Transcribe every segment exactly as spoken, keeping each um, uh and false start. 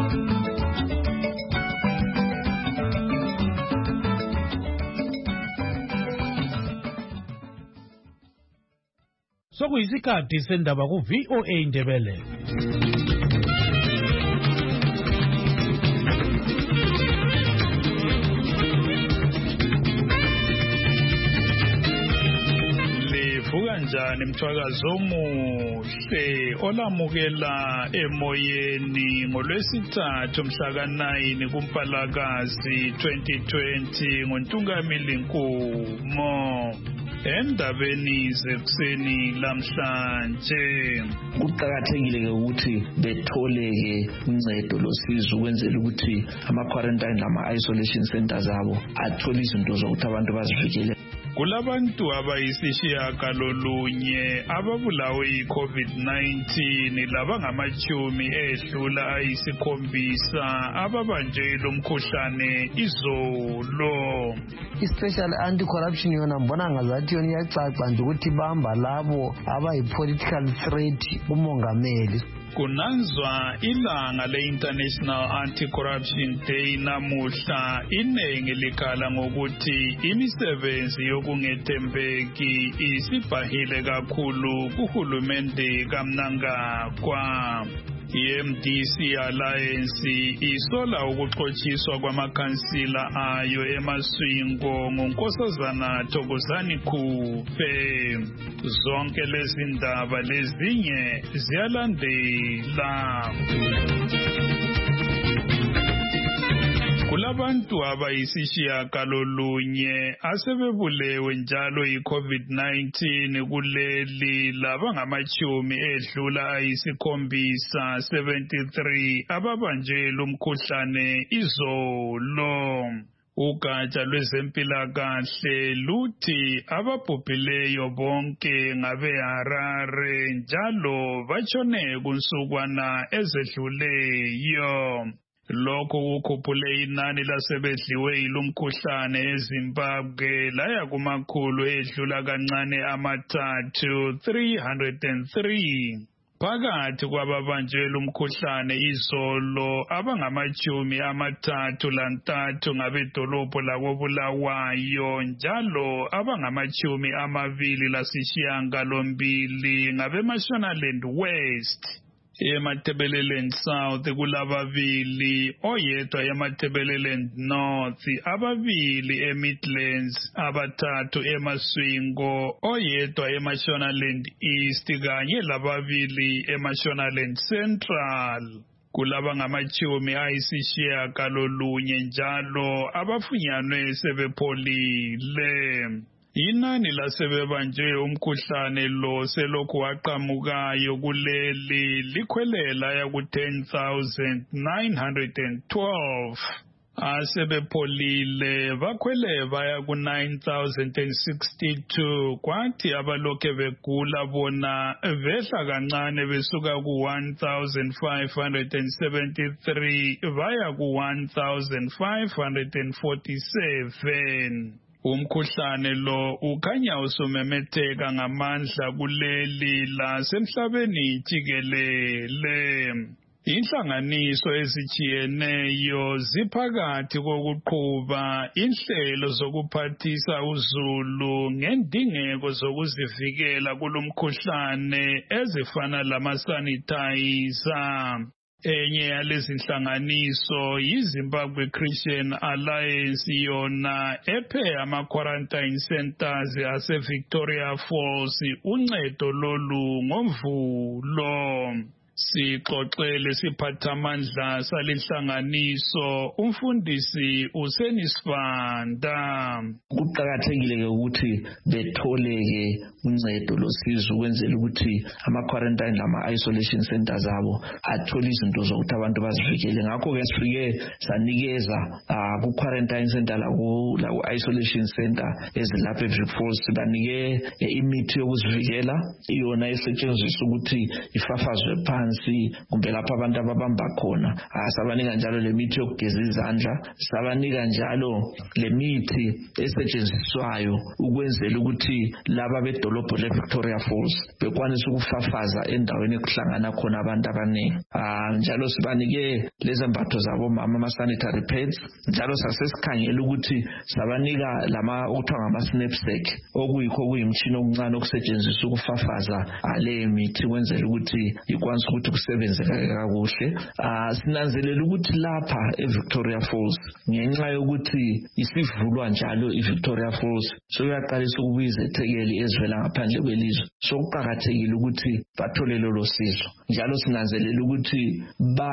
Sokuyisikhathi sendaba ku V O A Ndebele. Livuka njani mthwakazi omuhle olamukela emoyeni ngolwesithathu mhla ka nine kuMpalakazi twenty twenty ngoNtungamili Nkumo. Endabeni zekuseni lamhlanje kuqakathekile ukuthi betholeke uncedo losizo ukwenzela ukuthi ama quarantine lama isolation centers abo athole izinto zokuthi abantu bazivikele. Kulabantu abayisishiyagalolunye ababulawe yi-COVID nineteen labangamachumi edlula ayisikhombisa ababanjwe lo mkhuhlane izolo. I-Special Anti-Corruption yona mbona ngazathi yona iyacaca nje ukuthi bamba labo abayi-political threat kumongameli. Kunanzwa ilanga le-International Anti-Corruption Day namuhla iningi likhala ngokuthi imisebenzi yokungethembeki isibhahile kakhulu kuhulumende kaMnangagwa. I-M D C Alliance isola ukuxotshiswa kwamakhansila ayo emaswingo ngoNkosazana Thokozani Khuphe. Zonke lezi ndaba lezinye ziyalandela. Kulabantu abayisishiyagalolunye asebebulewe njalo yi-COVID nineteen kuleli labangamachumi edlula ayisikhombisa seventy-three ababanjwe lo mkhuhlane izolo. Ugatsha lwezempilakahle luthi ababhubhileyo bonke ngabeHarare njalo batshone kunsukwana ezedluleyo. Lokho kukhuphule inani lasebedliwe yilomkhuhlane eZimbabwe laya kumakhulu edlula kancane amathathu three hundred three. Phakathi kwababanjwe lumkhuhlane izolo abangamachumi amathathu lantathu ngabedolobho lakoBulawayo njalo abangamachumi amabili lasishiyagalombili ngabeMashonaland West. eMatabeleland South kulababili, oyedwa eMatabeleland North, ababili eMidlands, abathathu eMaswingo, oyedwa eMashonaland East kanye lababili eMashonaland Central. Kulaba ngamachumi ayisishiyagalolunye njalo abafunyanwe sebepholile. Inani lasebebanjwe umkhuhlane lo selokhu waqhamukayo kuleli likhwelela ya ku ten thousand nine hundred twelve. Asebepholile bakhwele baya ku nine thousand sixty-two, kwathi abalokhe begula bona behla kancane besuka ku one thousand five hundred seventy-three baya ku one thousand five hundred forty-seven. Umkhuhlane lo ukhanya usumemetheka ngamandla kuleli lasemhlabeni jikelele. Inhlanganiso ezijiyeneyo ziphakathi kokuqhuba inhlelo zokuphathisa uzulu ngendingeko zokuzivikela kulomkhuhlane ezifana lama-sanitizer. Enye yalezi nhlanganiso yiZimbabwe Christian Alliance, yona ephe ama-quarantine centers ase-Victoria Falls uncedo lolu ngoMvulo. Sixoxele siphathamandla salenhlanganiso umfundisi uSenisibanda. Kuqakathekile ukuthi betholeke uncedo losizo ukwenzela ukuthi ama-quarantine lama-isolation centers abo athole izinto zokuthi abantu bazivikele. Ngakho-ke sifike sanikeza uh, ku-quarantine center laku-isolation center ezilapha eVic Falls, banike imithi yokuzivikela, iyona esetshenziswa ukuthi ifafazwe phansi phansi kumbe lapha abantu ababamba khona. Sabanika njalo le mithi yokugeza izandla, sabanika njalo le mithi esetshenziswayo ukwenzela ukuthi laba bedolobho leVictoria Falls bekwanisa ukufafaza endaweni ekuhlangana khona abantu abaningi. Njalo sibanike lezembatho zabo mama ama sanitary pads, njalo sasesikhangela ukuthi sabanika lama okuthiwa ngama snapsack okuyikho kuyimtshini okuncane okusetshenziswa ukufafaza le mithi kwenzela ukuthi ikwanise ukuthi kusebenze kakuhle. Sinanzelela ukuthi lapha eVictoria Falls ngenxa yokuthi isivulwa njalo iVictoria Falls sokuyaqalisa ukubiza ethekeli ezivela ngaphandle kwelizwe, sokuqakathekile ukuthi bathole lolo sizo. Njalo sinanzelela ukuthi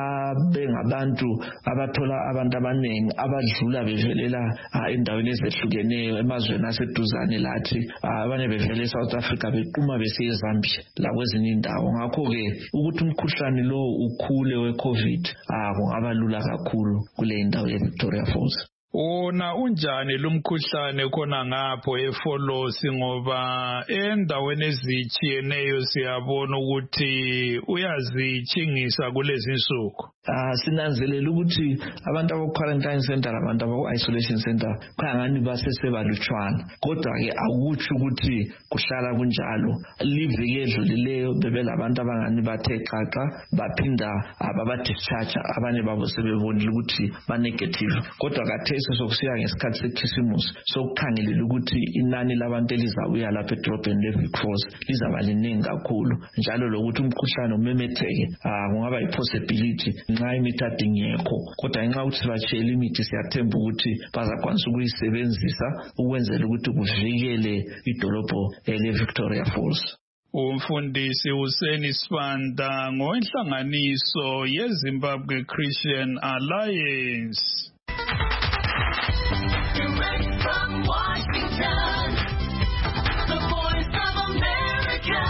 babe ngabantu abathola abantu abaningi abadlula bevelela endaweni ezehlukeneyo emazweni aseduzane lathi, abanye bevele eSouth Africa beqhuma besiya eZambia lakwezinye indawo. Ngakho-ke ukuthi umkhuhlane lo ukhule we-COVID kungaba lula kakhulu kule indawo yeVictoria Falls. Wona unjani lumkhuhlane khona ngapho eFolosi, ngoba endaweni ezitshiyeneyo siyabona ukuthi uyazitshingisa kulezi insuku? Ah sinanzelela ukuthi abantu abo quarantine center abantu abo isolation center khangani basesebalutshwana, kodwa ke akutsho ukuthi kuhlala kunjalo. Liviki edlulileyo bebelabantu abangani bathe xaxa baphinda ababa discharge, abanye babo sebebonile ukuthi ba negative, kodwa kathesi sokusiya ngesikhathi seKhisimusi sokukhangelela ukuthi inani labantu elizabuya lapha edrobheni leVic Falls lizaba liningi kakhulu, njalo lokuthi umkhuhlane umemetheke kungaba yipossibility nxa imithi ingekho, kodwa nxa uthi bachela imithi siyathemba ukuthi bazakwanisa ukuyisebenzisa ukwenzela ukuthi kuvikele idolobho leVictoria Falls. Umfundisi Hussein Sibanda ngowenhlanganiso yeZimbabwe Christian Alliance. Direct from Washington, the Voice of America,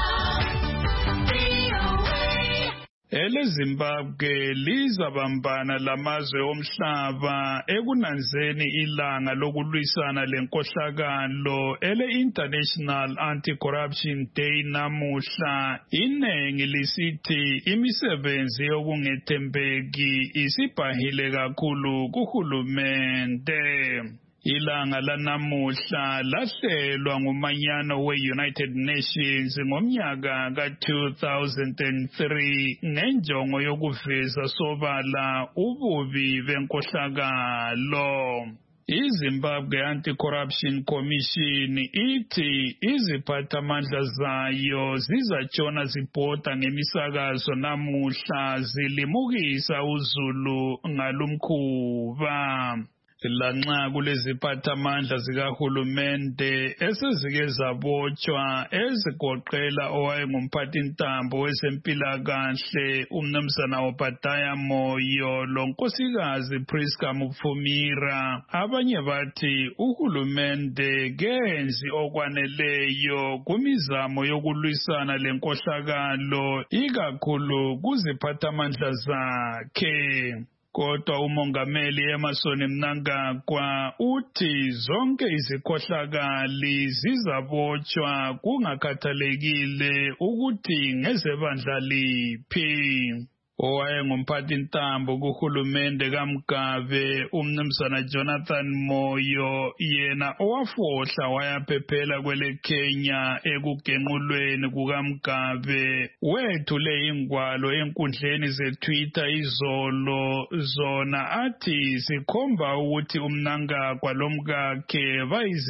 V O A. Ele Zimbabwe lizabambana lamazwe omhlaba ekunanzeni ilanga lokulwisana lenkohlakalo ele International Anti-Corruption Day namuhla. Inengi lisithi imisebenzi yokungethembeki isibhahile kakhulu kuhulumende. Ilanga lanamuhla lahlelwa ngumanyano we-United Nations ngomnyaka ka two thousand three ngenjongo yokuveza sobala ububi benkohlakalo. iZimbabwe Anti-Corruption Commission ithi iziphathamandla zayo zizatshona zibhoda ngemisakazo namuhla zilimukisa uzulu ngalumkhuba. Lanxa kuleziphathamandla zikahulumende esezike zabotshwa ezigoqela owayengumphathintambo wezempilakahle uMnumzana Obadiah Moyo lonkosikazi Priska Mupfumira, abanye bathi uhulumende kenzi okwaneleyo kumizamo yokulwisana lenkohlakalo ikakhulu kuziphathamandla zakhe. Kodwa umongameli Emmerson Mnangagwa uthi zonke izikhohlakali zizabotshwa kungakhathalekile ukuthi ngezebandla liphi. Owayengumphathintambo kuhulumende kaMgabe uMnumzana Jonathan Moyo yena owafohla wayaphephela kwele Kenya ekugenqulweni kukaMgabe wethule ingwalo enkundleni zeTwitter izolo, zona athi zikhomba ukuthi uMnangagwa lomkakhe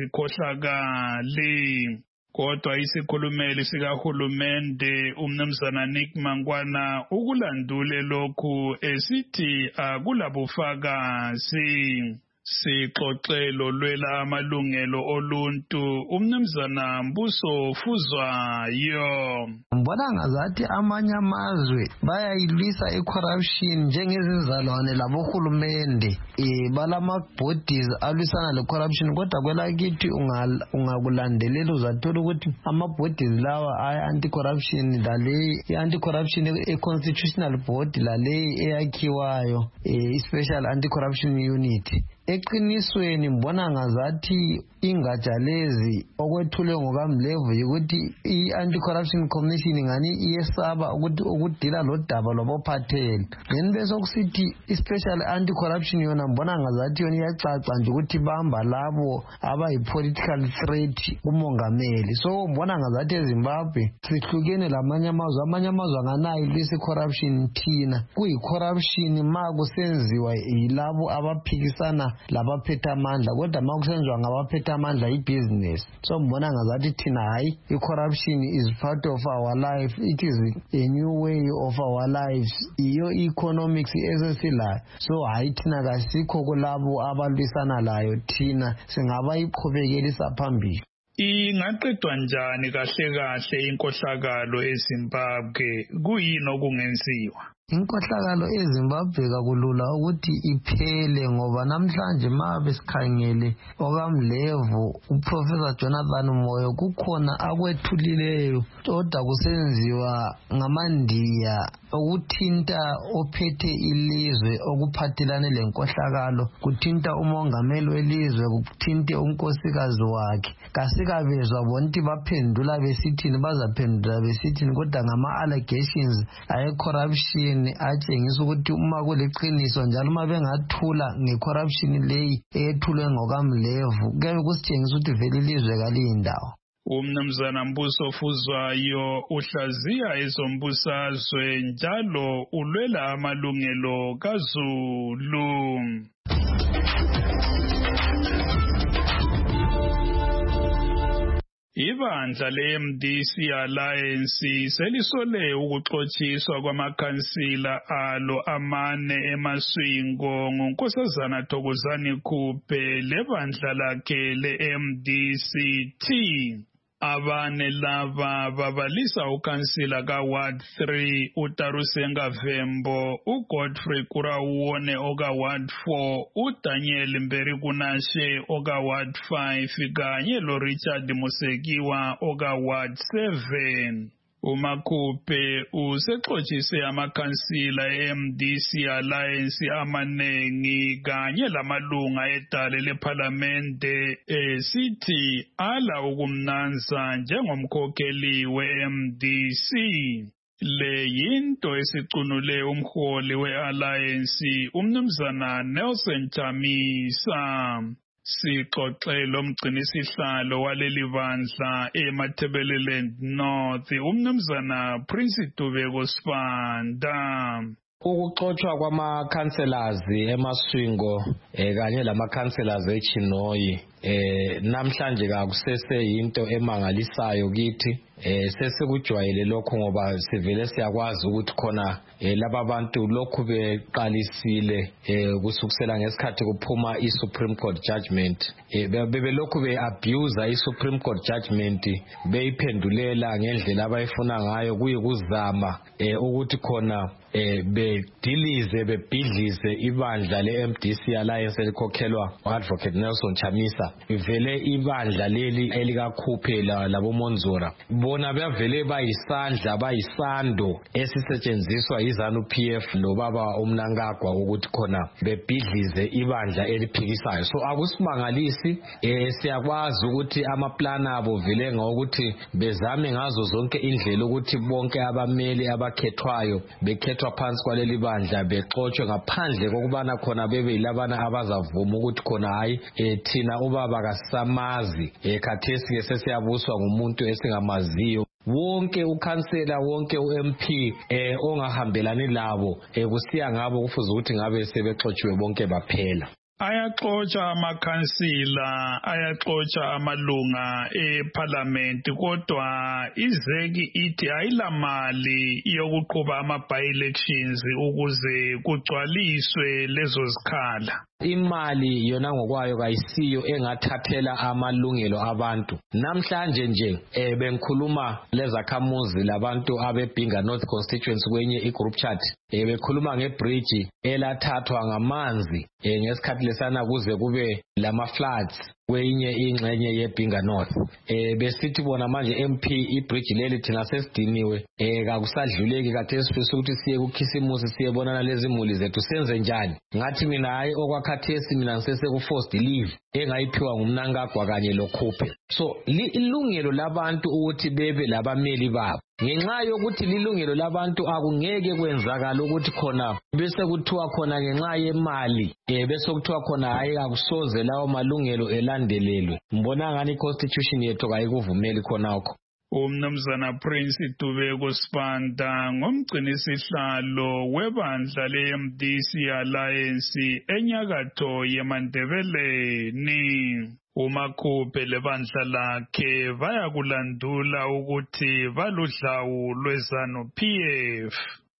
bayizikhohlakali. Kodwa isikhulumeli sikahulumende uMnumzana Nick Mangwana ukulandule lokhu esithi akulabufakazi. Sixoxelo lwela amalungelo oluntu uMnumzana Mbuso Fuzwayo. Mbona ngazathi amanye amazwe bayayilwisa icorruption njengezizalwane labohulumende eh balama bodies alwisana lecorruption, kodwa kwelakithi ungakulandelela uzathola ukuthi ama bodies lawa ay anti corruption lale anti corruption e constitutional board lale eyakhiwayo eh special anti corruption unit eqinisweni mbona ngazathi ingatsha lezi okwethulwe ngokaMlevu ukuthi i-Anti-Corruption Commission ngani iyesaba ukuthi ukudila lodaba lwabophatheli. Then bese okusithi i-Special Anti-Corruption yona mbona ngazathi yona iyacaca nje ukuthi bamba labo abayi-political threat kumongameli. So mbona ngazathi eZimbabwe sihlukene lamanye amazwe, amanye amazwe anganayo lesi corruption thina. Kuyi-corruption ma kusenziwa yilabo abaphikisana labaphethe amandla, kodwa ma kusenziwa ngabaphethe amandla i-business. So mbona ngazathi thina hayi i-corruption is part of our life, it is a new way of our lives, iyo economics esesilayo. So hayi thina kasikho kulabo abalwisana layo, thina singabayiqhubekisa phambili. Ingaqedwa njani kahle kahle inkohlakalo eZimbabwe? Kuyini okungenziwa? Inkohlakalo eZimbabwe kakulula ukuthi iphele ngoba namhlanje ma besikhangele okaMlevu uProfessor Jonathan Moyo kukhona akwethulileyo kodwa kusenziwa ngamandiya ukuthinta ophethe ilizwe okuphathelane lenkohlakalo, kuthinta umongameli welizwe, kuthinte unkosikazi wakhe. Kasikabezwa bonke baphendula besithini, bazaphendula besithini, kodwa ngama-allegations aye-corruption atshengisa ukuthi uma kuliqiniso njalo uma bengathula nge-corruption leyi eyethulwe ngokaMlevu kuyabe kusitshengisa ukuthi vele ilizwe kaliyindawo. Umnumzana Mbuso Fuzwayo uhlaziya ezombusazwe njalo ulwela amalungelo kaZulu. Ibandla le-M D C Alliance selisole ukuxotshiswa kwamakhansila alo amane eMaswingo nguNkosazana Thokozani Khuphe lebandla lakhe le-M D C T. Abane laba babalisa ukansila ka-Ward three uTarusenga Vembo, uGodfrey Kurawone oka-Ward four, uDaniel Mberikunashe oka-Ward five kanye loRichard Musekiwa oka-Ward seven. uMakhuphe usexotshiswe amakhansila e-M D C Alliance amanengi kanye lamalunga edale lephalamende esithi ala ukumnanza njengomkhokheli we-M D C. Le yinto esicunule umholi we-Alliance umnumzana Nelson Chamisa. Sixoxe lomgcinisihlalo waleli bandla eMatabeleland North umnumzana Prince Dubeko Sibanda. Ukuxoxwa kwama-councillors eMaswingo eh, kanye lama-councillors eChinoyi eh namhlanje kakusese into emangalisayo kithi eh sesikujwayele lokho ngoba sivele siyakwazi ukuthi khona eh laba bantu lokhu beqalisile eh kusukusela ngesikhathi kuphuma iSupreme Court judgment eh bebe lokhu be abuse iSupreme Court judgment beyiphendulela ngendlela abayifuna ngayo kuyikuzama eh ukuthi khona eh bedilize bebhidlize ibandla le-M D C Alliance elikhokhelwa uAdvocate Nelson Chamisa. Vele ibandla leli elikakhuphe labo Monzora bona bavele bayisandla bayisando esisetshenziswa izanu P F nobaba umnankagwa ukuthi khona bebhidlize ibandla eliphikisayo. So akusimangalisi eh siyakwazi ukuthi amaplana abo vele ngokuthi bezame ngazo zonke indlela ukuthi bonke abameli abakhethwayo bekhethwa phansi kwaleli bandla bexoxwe ngaphandle kokubana khona bebe yilabana abazavuma ukuthi khona hayi eh thina ubaba kasamazi ekhathesi ke sesiyabuswa ngumuntu esingamaziyo. Wonke ukhansela wonke uM P eh ongahambelani labo ekusiya ngabo kufuze ukuthi ngabe sebexotshiwe bonke baphela. Ayaxotsha amakhansila, ayaxotsha amalunga eParliament kodwa izeki ithi ayilamali yokuqhuba ama-by-elections ukuze kugcwaliswe lezo zikhala. Imali yona ngokwayo kayisiyo engathathela amalungelo abantu. Namhlanje nje eh bengikhuluma lezakhamuzi labantu abebhinga North Constituency kwenye igroup chat eh bekhuluma ngebridge elathathwa ngamanzi eh ngesikhathi lesana kuze kube lama floods kwenye ingxenye yeBinga North. Eh besithi bona manje M P ibridge leli thina sesidiniwe eh kakusadluleki kade sifisa ukuthi siye kukhisimusi siyebonana lezi muli zethu senze njani. Ngathi mina hayi okwakhathesi mina ngisese ku forced leave engayiphiwa ngumnankagwa kanye lokhuphe. So ilungelo labantu ukuthi bebe labameli babo. Ngenxa yokuthi lilungelo labantu akungeke kwenzakala ukuthi khona bese kuthiwa khona ngenxa yemali eh bese kuthiwa khona hayi akusoze lawo malungelo elandelelwe. Mbona ngani constitution yethu kayikuvumeli khonakho. Umnumzana Prince Dubeko Sibanda ngomgcinisihlalo webandla le-M D C Alliance enyakatho yeMandebeleni. uMakhuphe lebandla lakhe bayakulandula ukuthi baludlawu lweZanu P F.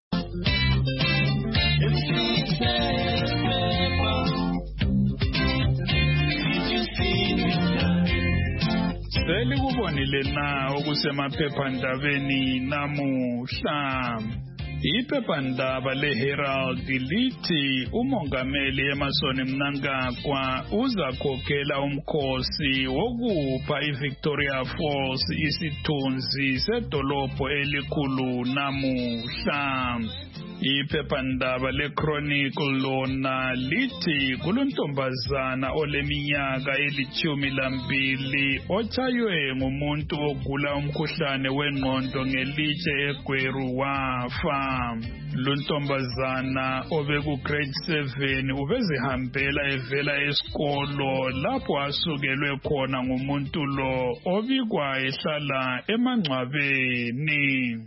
Selikubonile na okusemaphephandabeni namuhla. Iphephandaba leHerald lithi umongameli Emmerson Mnangagwa uzakhokhela umkhosi wokupha iVictoria Falls isithunzi sedolobho elikhulu namuhla. Iphephandaba leChronicle lona lithi kuluntombazana oleminyaka elithumi lambili otshaywe ngumuntu ogula umkhuhlane wengqondo ngelitshe eGweru wafa. Luntombazana obeku grade seven ubezihambela evela esikolo lapho asukelwe khona ngumuntu lo obikwa ehlala emangcwabeni.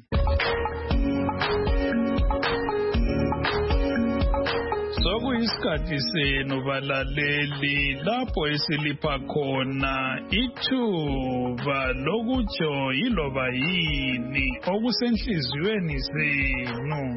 Sokuyisikhathi senu balaleli lapho esilipha khona ithuba lokutsho yiloba yini okusenhliziyweni zenu.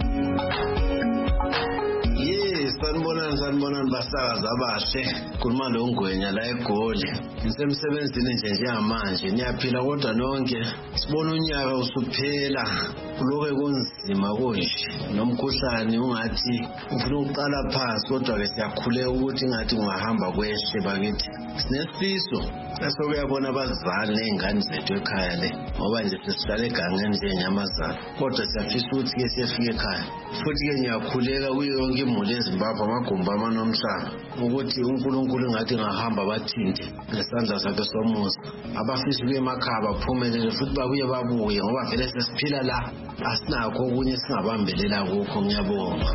Yes, sanibonani sanibonani basakazi abahle. Khuluma lo Ngwenya la eGoli. Ngisemsebenzini nje njengamanje niyaphila kodwa nonke sibona unyaka usuphela kuloke kunzima konje nomkhuhlane ungathi ufuna uqala phansi kodwa ke siyakhuleka ukuthi ngathi ungahamba kwehle bakithi. Sinesifiso esokuyabona abazali nezingane zethu ekhaya le ngoba nje sesihlala egangeni njenyamazana kodwa siyafisa ukuthi ke siyefika ekhaya. Futhi ke ngiyakhuleka kuyo yonke imuli eZimbabwe amagumba amanomhlanga ukuthi uNkulunkulu ngathi ngahamba bathinte ngesandla sakhe somusa abafisa ukuya emakhaya baphumelele futhi babuye babuye ngoba vele sesiphila la asinakho okunye singabambelela kukho. Ngiyabonga.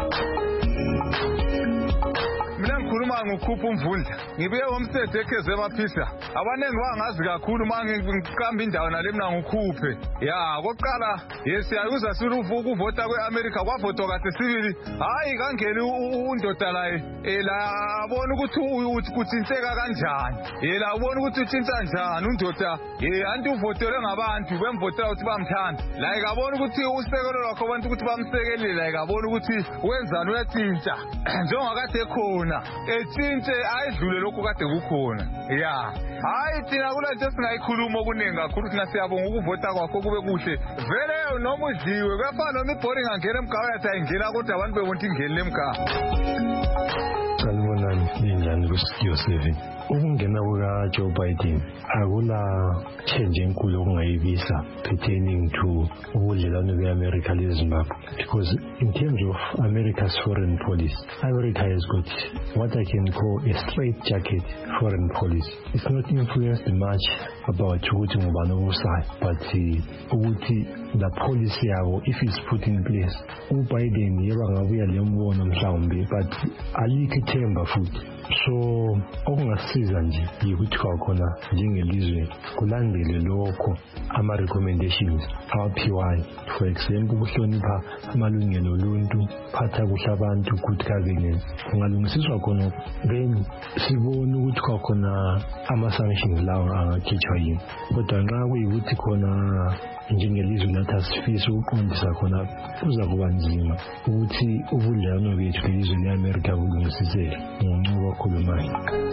Mina ngikhuluma ngokukhupha umvundla ngibuye ngomthetho ekheze emaphisa abanengi bangazi kakhulu manje ngiqamba indawo nale mina ngikhuphe ya koqala yesiyayuza siruvuka ukuvota kweAmerica kwavotwa kade sibili hayi kangeni undoda la la abona ukuthi kuthinteka kanjani yela ubona ukuthi uthinta kanjani undoda eh anti uvotele ngabantu bemvotela ukuthi bamthanda la ikabona ukuthi usekelo lwakho abantu ukuthi bamsekelele la ikabona ukuthi wenzani uyathinta njengakade khona ethintshe ayidlule lokho kade kukhona ya hayi thina kula nje singayikhuluma okuningi kakhulu thina siyabonga ukuvota kwakho kube kuhle vele noma udliwe kuyafana noma ibhoring angena emgaqweni yathi ayingena kodwa abantu bebonta ingene emgaqweni. Salibonani ninjani kuStudio seven. Ukungena kukaJoe Biden akula change enkulu okungayibisa pertaining to ubudlelwano beAmerica leZimbabwe because in terms of America's foreign policy, America has got what I can call a straight jacket foreign policy. It's not influenced much about ukuthi ngubani obusayo but ukuthi the policy yabo if it's put in place uBiden yeba ngabuya lembono mhlawumbe but alikho ithemba futhi. So okungasiza nje yikuthi kwakhona njengelizwe kulandele lokho ama recommendations awaphiwayo, for example ukuhlonipha amalungelo oluntu, phatha kuhle abantu, good governance. Kungalungisiswa khona then sibone ukuthi kwakhona ama sanctions lawo angakhitshwa yini. Kodwa nxa kuyikuthi khona njengelizwe lathi asifisa ukuqondisa khona kuza kuba nzima ukuthi ubudlelwano bethu lelizwe leAmerica bulungisiseke ngoncubo okhulumayo.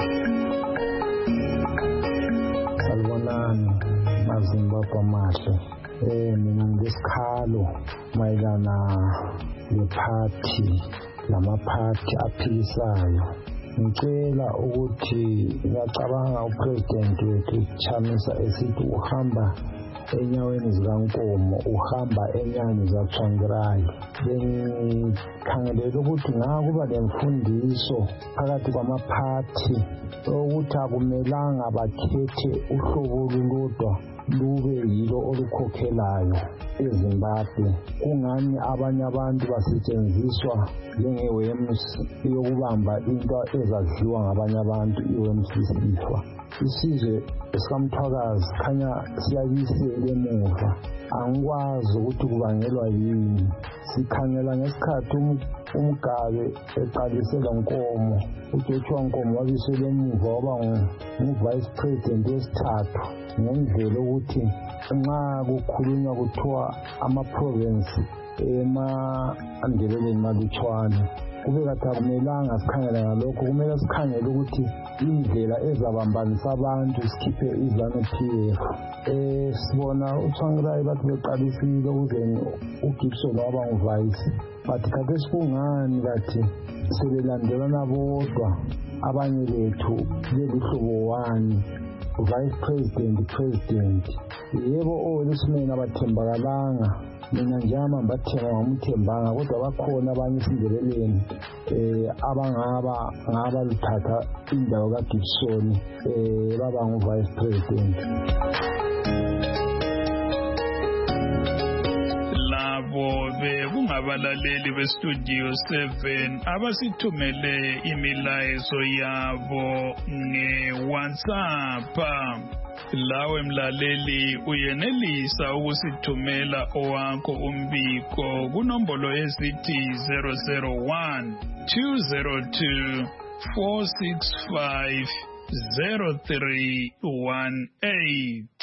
Salibonani maZimbabwe amahle. Eh mina ngesikhalo mayelana nephathi lamaphathi aphilisayo ngicela ukuthi ngiyacabanga upresident wethu Chamisa esithi uhamba enyaweni zikaNkomo uhamba enyaweni zaTsvangirai. Bengikhangelela ukuthi ngakuba lemfundiso phakathi kwamaphathi ukuthi akumelanga bakhethe uhlobo olulodwa lube yilo olukhokhelayo eZimbabwe. Kungani abanye abantu basetshenziswa njenge-worms yokubamba into ezadliwa ngabanye abantu, i-worms isifa. Isizwe esikaMthwakazi khanya siyabisela emuva, angikwazi ukuthi kubangelwa yini. Sikhangela ngesikhathi uMgabe eqalisela Nkomo, uJoshua Nkomo wabisela emuva waba ngu-vice president wesithathu, ngendlela ukuthi nxa kukhulunywa kuthiwa ama-province ema-Ndebeleni malutshwane, kube kathi akumelanga sikhangela ngalokho. Kumele sikhangele ukuthi indlela ezabambanisa abantu sikhiphe iZanu-P F. Eh sibona uTsvangirai bathi beqalisile ukuze uGibson waba nguvice, but kade sikungani kathi sebelandelana bodwa abanye bethu beluhlobo wani, vice president president. Yebo owelismeni abathembakalanga, mina njama mbathemba ngamuthembanga, kodwa bakhona abanye eSindebeleni eh abangaba ngaba lithatha indawo kaGibson eh baba ngu-vice president. Labo bekungabalaleli bestudio seven abasithumele imilayezo yabo nge-WhatsApp. Lawe mlaleli uyenelisa ukusithumela owakho umbiko kunombolo ezithi zero zero one two zero two four six five zero three one eight.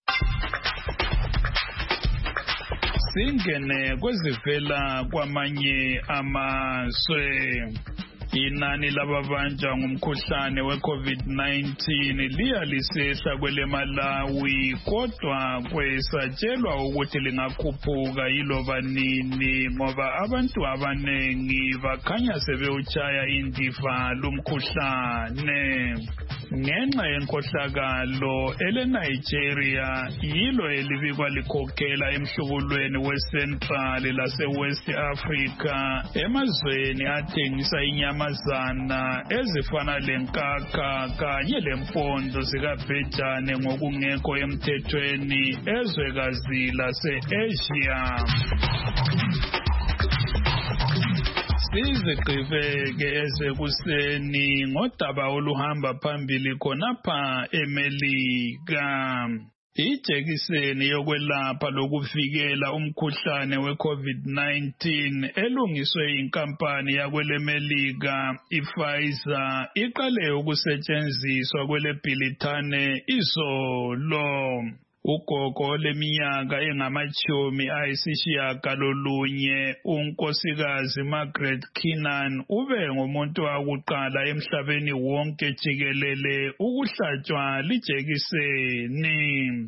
Singene kwezivela kwamanye amazwe. Inani lababanjwa ngumkhuhlane we-COVID nineteen liya lisehla kwele Malawi, kodwa kwesatshelwa ukuthi lingakhuphuka yiloba nini ngoba abantu abanengi bakhanya sebewutshaya indiva lumkhuhlane. Ngenxa yenkohlakalo eleNigeria yilo elibikwa likhokhela emhlubulweni we-Central lase-West Africa emazweni athengisa inyamazana ezifana lenkakha kanye lempondo zikabhejane ngokungekho emthethweni ezwekazi lase-Asia. Sizigqibeke esekuseni ngodaba oluhamba phambili khonapha eMelika. Ijekiseni yokwelapha lokuvikela umkhuhlane we-COVID nineteen elungiswe inkampani yakwelemelika iPfizer iqale ukusetshenziswa kwele Britane izolo. Ugogo leminyaka engamachumi ayisishiyagalolunye unkosikazi Margaret Keenan ube ngumuntu wakuqala emhlabeni wonke jikelele ukuhlatshwa lijekiseni.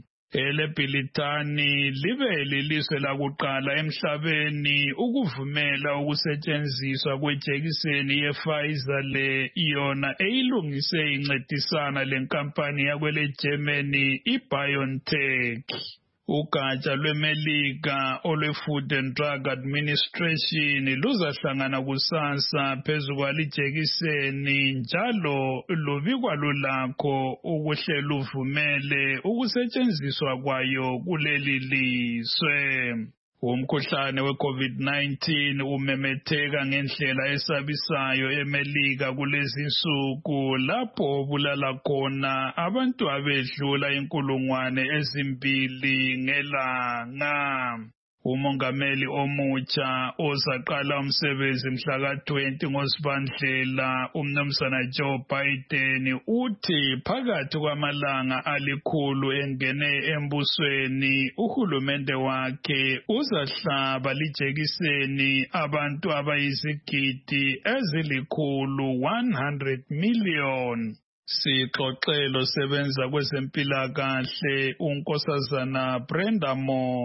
EleBritani libe lilizwe lakuqala emhlabeni ukuvumela ukusetshenziswa kwejekiseni yePfizer le yona eyilungise incedisana lenkampani yakwele Germany iBioNTech. Ugatsha lweMelika olwe-Food and Drug Administration luzahlangana kusasa phezu kwalijekiseni njalo lubikwa lulakho ukuhlela uvumele ukusetshenziswa kwayo kuleli lizwe. Umkhuhlane we-COVID nineteen umemetheka ngendlela esabisayo eMelika kulezi insuku lapho obulala khona abantu abedlula inkulungwane ezimbili ngelanga. Umongameli omutsha ozaqala umsebenzi mhla ka twenty ngoSibandlela umnumzana Joe Biden uthi phakathi kwamalanga alikhulu engene embusweni uhulumende wakhe uzahlaba lijekiseni abantu abayizigidi ezilikhulu one hundred million. Sixoxelo sebenza kwezempilakahle unkosazana Brenda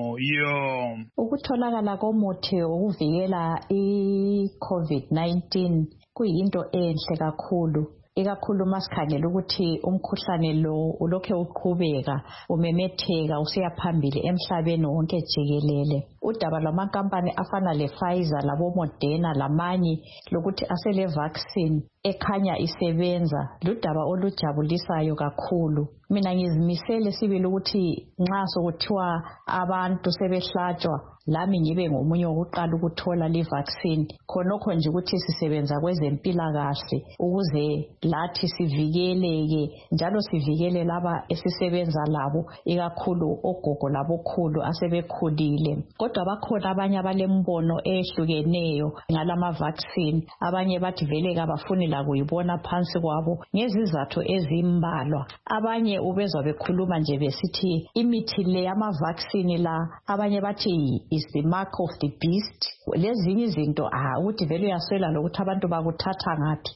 Moyo. Ukutholakala komuthi wokuvikela i-COVID nineteen kuyinto enhle kakhulu ikakhulu masikhangela ukuthi umkhuhlane lo ulokhe uqhubeka umemetheka usiya phambili emhlabeni wonke jikelele. Udaba lwamankampani afana le-Pfizer labo Moderna lamanye lokuthi asele vaccine ekhanya isebenza ludaba olujabulisayo kakhulu. Mina ngizimisele sibili ukuthi nxa sokuthiwa abantu sebehlatshwa lami ngibe ngomunye wokuqala ukuthola le vaccine khonokho nje ukuthi sisebenza kwezempilakahle ukuze lathi sivikeleke njalo sivikele laba esisebenza labo ikakhulu ogogo labokhulu asebekhulile. Kodwa bakhona abanye abalembono ehlukeneyo ngalama vaccine. Abanye bathi vele kabafuni la kuyibona phansi kwabo ngezizathu ezimbalwa. Abanye ubezwa bekhuluma nje besithi imithi le yama vaccine la abanye bathi is the mark of the beast. Lezinye izinto ah ukuthi vele uyaswela lokuthi abantu bakuthatha ngathi.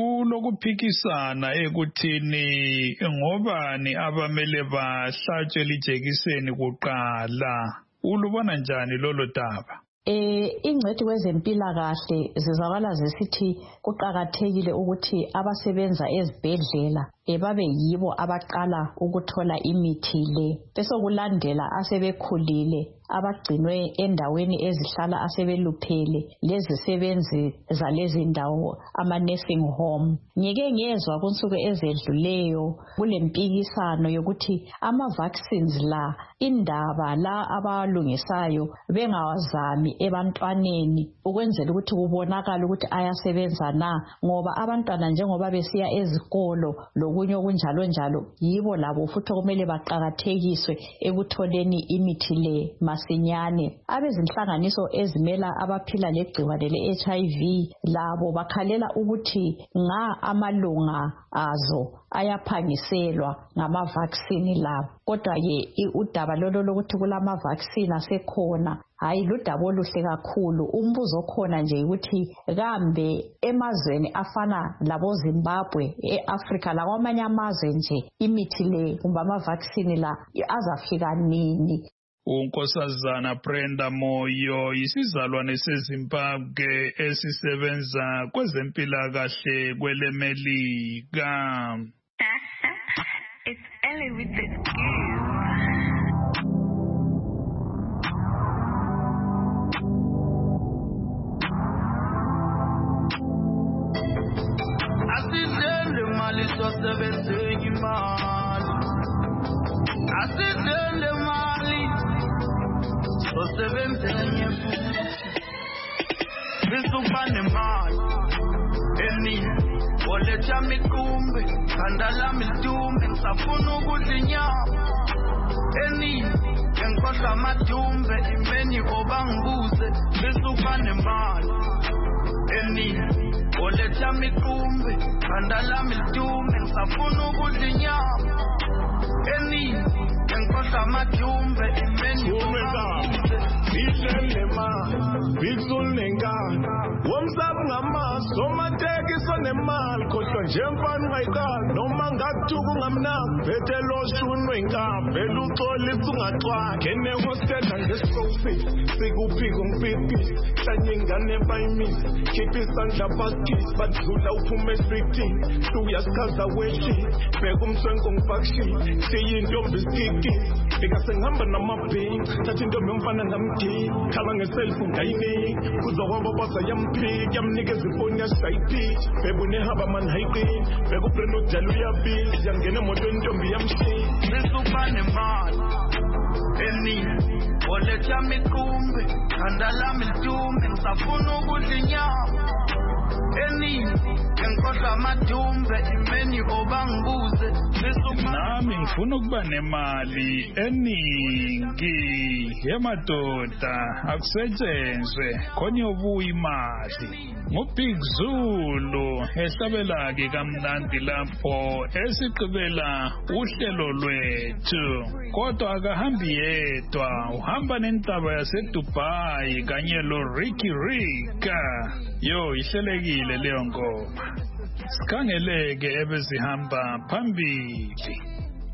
Kulokuphikisana ekuthini ngobani abamele bahlatshwe lijekiseni kuqala. Ulubona njani lolo daba? Eh ingcwethi kwezempilakahle zizakala zisithi kuqhakathekile ukuthi abasebenza ezibhedlela ebabe yibo abaqala ukuthola imithi le. Bese kulandela asebekhulile abagcinwe endaweni ezihlala asebeluphele lezisebenzi zalezi ndawo ama nursing home. Ngike ngezwe kunsuku ezedluleyo kulempikisano yokuthi ama vaccines la indaba la abalungisayo bengawazami ebantwaneni ukwenzela ukuthi kubonakala ukuthi ayasebenza na ngoba abantwana njengoba besiya ezikolo lokunye okunjalo njalo yibo labo futhi kumele baqhakathekiswe ekutholeni imithi le masinyane. Abezinhlanganiso ezimela abaphila legciwane le-H I V labo bakhalela ukuthi nga amalunga azo ayaphangiselwa ngama vaccine labo. Kodwa ke udaba lolo lokuthi kulama vaccine asekhona hayi ludaba oluhle kakhulu. Umbuzo khona nje ukuthi kambe emazweni afana labo Zimbabwe eAfrica la kwamanye amazwe nje imithi le kumbe ama vaccine la azafika nini? uNkosazana Brenda Moyo isizalwane seZimbabwe esisebenza kwezempilakahle kwelemelika. It's Ellie with the Asizende mali sosebenzengi mali Asizende mali sosebenzengi Bisubane mali Eni Oletha mikumbe Kandala mitumbe Safuna ukudla inyama Eni Enkohla amadumbe Imeni obangibuze Bisubane mali Eni Oletha mikumbe Kandala mitumbe Safuna ukudla inyama Eni Enkohla amadumbe Imeni obangibuze Ihlele ma Bizulengana Womsabu ngamaso Somatekiso nemali Khohlwa nje mfana ungayikala Noma ngakuthuka ungamnaka Bethe loshunwe inkaba Vele uxolisa ungaxwaka Kene hostela ngesofi Sikuphika ungipiphi Hlanye ingane bayimisi Khipha isandla phakisi Badlula uphume eswitini Uyasikaza weshi Bheka umswenko ngifakishini Siyintombi isikiki Fika sengihamba namabhingi Thatha intombi yomfana ngamdini Khala ngeselfu ngayiniki Kuzokwamba basa yamphiki Yamnikeza ifoni yashayiphi Bheba unehaba man hayiqini Bheka ubreno ujala uyabili Yangena emotweni intombi yamshini Bisubane mali Eni Oletha mikumbe Kandala mitumbe Safuna ukudla inyama Eni Enkohla amadumbe Imeni obangibuze Nami ngifuna ukuba nemali eningi yemadoda akusetshenzwe khona yobuya imali. NguBig Zulu ehlabela ke kamnandi lapho esigqibela uhlelo lwethu. Kodwa akahambi yedwa, uhamba nentaba yaseDubai kanye lo Ricky Rika. Yo ihlelekile leyo ngoma. Sikhangeleke ebezihamba phambili.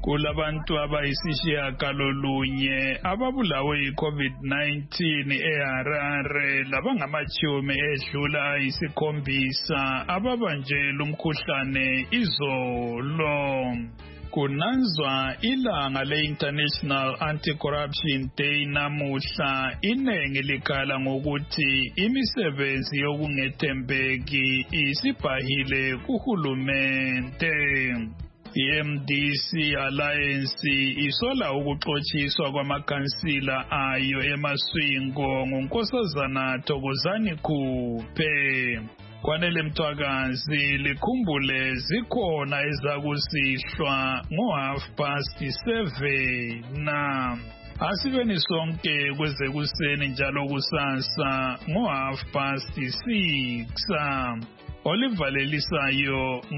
Kulabantu abayisishiyagalolunye ababulawe yi-COVID nineteen eHarare labangamachumi edlula isikhombisa ababanjelwe umkhuhlane izolo. Kunanzwa ilanga le-International Anti-Corruption Day namuhla, iningi likhala ngokuthi imisebenzi yokungethembeki isibhahile kuhulumente. I-M D C Alliance isola ukuxotshiswa kwamakhansila ayo emaswingo nguNkosazana Thokozani Khuphe. Kwanele Mthwakazi likhumbule zikhona ezakusihlwa ngo-half past seven na asibeni sonke kwezekuseni njalo kusasa ngo-half past six. Olivalelisayo